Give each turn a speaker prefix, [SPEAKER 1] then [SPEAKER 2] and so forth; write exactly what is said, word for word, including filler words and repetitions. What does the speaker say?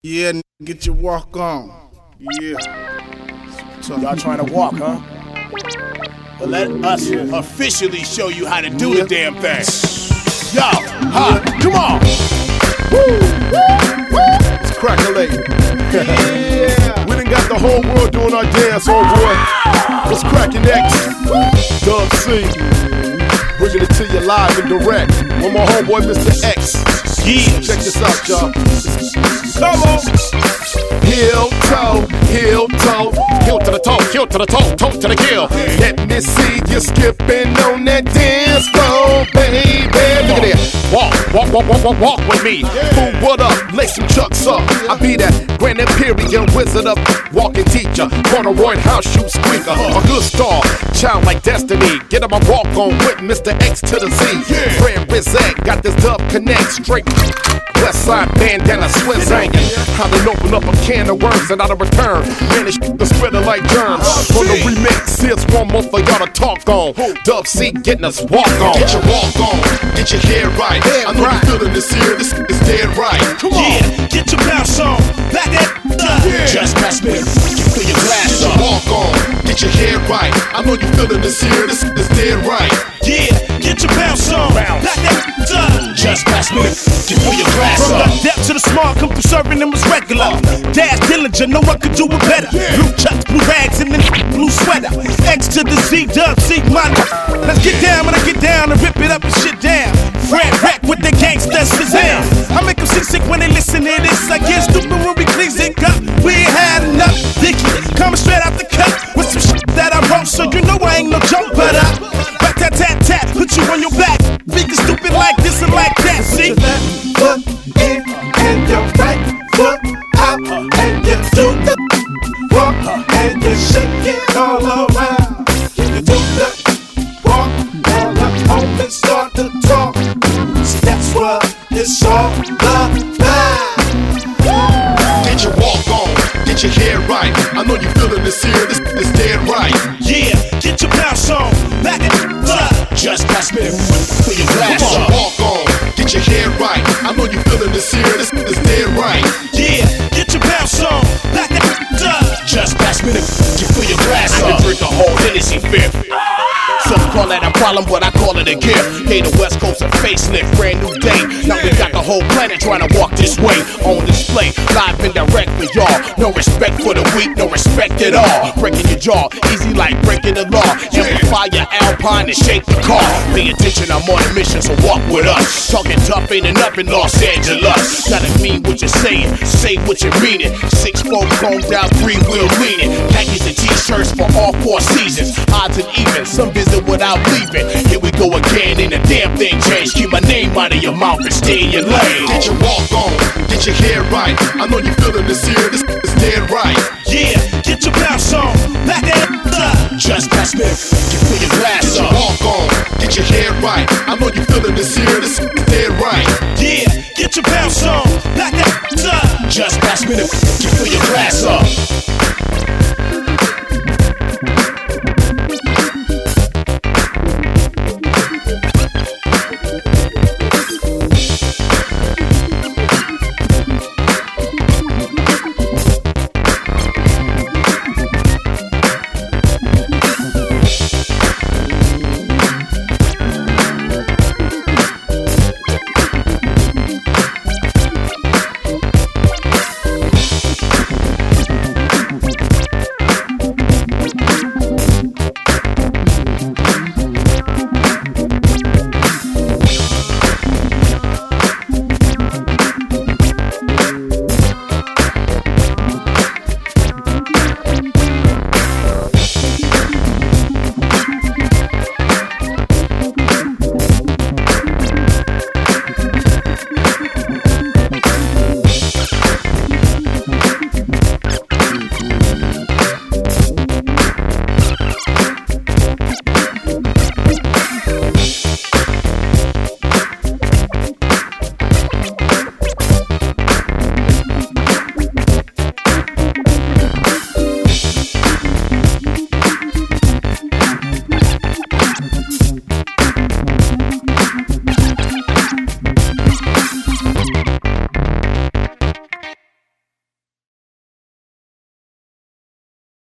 [SPEAKER 1] Yeah, n- get your walk on. Yeah.
[SPEAKER 2] So y'all trying to walk, huh? Well, let us officially show you how to do
[SPEAKER 1] Yeah.
[SPEAKER 2] the damn thing. Yo, huh? Come on. Woo, woo, woo.
[SPEAKER 3] It's crack-a-late. Yeah. We done got the whole world doing our dance, old boy. What's crackin' next? Dub C. Bringing it to you live and direct. One more homeboy, Mister X.
[SPEAKER 2] Yeah.
[SPEAKER 3] Check this out, y'all.
[SPEAKER 2] Come on.
[SPEAKER 3] Heel toe, heel toe, heel to the toe, heel to the toe, toe to the heel. Let me see you skipping on that dance floor, baby. Look at that. Walk, walk, walk, walk, walk, walk with me. Fool, what up? Lace some chucks up. I be that Grand Imperial wizard of walking teacher. Corduroy house shoe squeaker. A good star, child like destiny. Get him a walk on with Mister X to the Z. Fred Rizak got this dub connect straight. West side bandana, Swiss hanging. I done open up a can of worms and out of return managed to spread it like germs. On the remix, here's one more for y'all to talk on. Dub C getting us walk on.
[SPEAKER 4] Get your walk on, get your hair right. I know you feeling this here, this is dead right.
[SPEAKER 2] Come on. Yeah, get your bounce on. Back that up.
[SPEAKER 4] Yeah.
[SPEAKER 2] Just pass me the fill your glass
[SPEAKER 4] Get your
[SPEAKER 2] up.
[SPEAKER 4] walk on, get your hair right. I know you feeling this here, this is dead right.
[SPEAKER 2] Yeah, get your bounce on. Back that up. Just pass me the fill your glass
[SPEAKER 5] From
[SPEAKER 2] up.
[SPEAKER 5] the depth to the small, come through serving them as regular. Dash Dillinger, no one could do it better. Blue chucks, blue rags, and then blue sweater. X to the Z, dub, seek my. Let's get down when I get down and rip it up and shit down. Fred Rack with the gangsta Shazam. I make them seasick when they listen to this. I get stupid when we cleans it up. We ain't had enough. Dicky, coming straight out the cut with some shit that I wrote, so you know I ain't no joke, but I. Back that tat tat, put you on your back. Thinking stupid like this and like that, see?
[SPEAKER 6] Foot in and your right foot out, and you do the walk and you shake it all around. You do the walk all up home and start to talk. See, that's what it's all about.
[SPEAKER 4] Get your walk on, get your hair right. I know you feeling this here, this is dead right.
[SPEAKER 2] Yeah, get your bounce on. Back that up. Just pass me the fill your glass
[SPEAKER 4] Come on,
[SPEAKER 2] up.
[SPEAKER 4] walk on, get your hair right. I know you feeling this here, this is dead right.
[SPEAKER 2] Yeah, get your bounce on. Back that up. Just pass me the fill your glass up. I can drink a whole Hennessy fifth. Some call that a problem, but I call it a gift. Hey, the West Coast a facelift, brand new day. Now we got the whole planet trying to walk this way. On display, live and direct for y'all. No respect for the weak, no respect at all. Breaking your jaw, easy like breaking the law. Amplify your Alpine and shake the car. Pay attention, I'm on a mission, so walk with us. Talking tough ain't enough in Los Angeles. Gotta mean what you're saying, say what you mean it. Six four chromed out, three wheel leaning. Khakis and t-shirts for all four seasons. Odds and evens, some visit without leaving. Here we go again, and the damn thing changed. Keep my name out of your mouth and stay in your lane.
[SPEAKER 4] Get your walk on, get your hair right. I know you feeling this here, this is dead right.
[SPEAKER 2] Yeah, get your bounce on. Back that up. Just pass me the fill your glass
[SPEAKER 4] Get your
[SPEAKER 2] up.
[SPEAKER 4] walk on, get your hair right. I know you feeling this here, this is dead right.
[SPEAKER 2] Yeah, get your bounce on. Back that up. Just pass me the fill your glass up.